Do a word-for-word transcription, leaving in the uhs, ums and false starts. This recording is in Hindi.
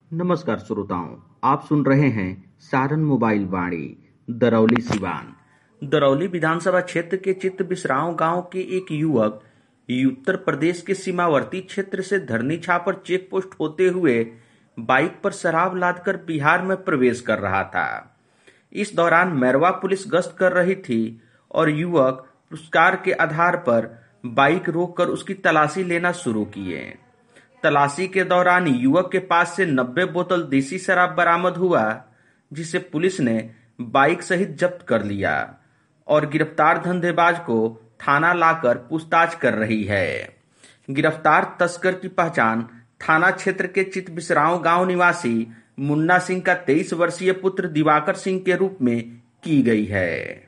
नमस्कार श्रोताओं, आप सुन रहे हैं सारण मोबाइल वाणी दरौली सिवान। दरौली विधानसभा क्षेत्र के चित्त बिसराव गांव के एक युवक उत्तर प्रदेश के सीमावर्ती क्षेत्र से धरनी छापर चेक पोस्ट होते हुए बाइक पर शराब लादकर बिहार में प्रवेश कर रहा था। इस दौरान मैरवा पुलिस गश्त कर रही थी और युवक पुरस्कार के आधार पर बाइक रोककर उसकी तलाशी लेना शुरू किए। तलाशी के दौरान युवक के पास से नब्बे बोतल देसी शराब बरामद हुआ, जिसे पुलिस ने बाइक सहित जब्त कर लिया और गिरफ्तार धंधेबाज को थाना लाकर पूछताछ कर रही है। गिरफ्तार तस्कर की पहचान थाना क्षेत्र के चित बिसराव गांव निवासी मुन्ना सिंह का तेईस वर्षीय पुत्र दिवाकर सिंह के रूप में की गई है।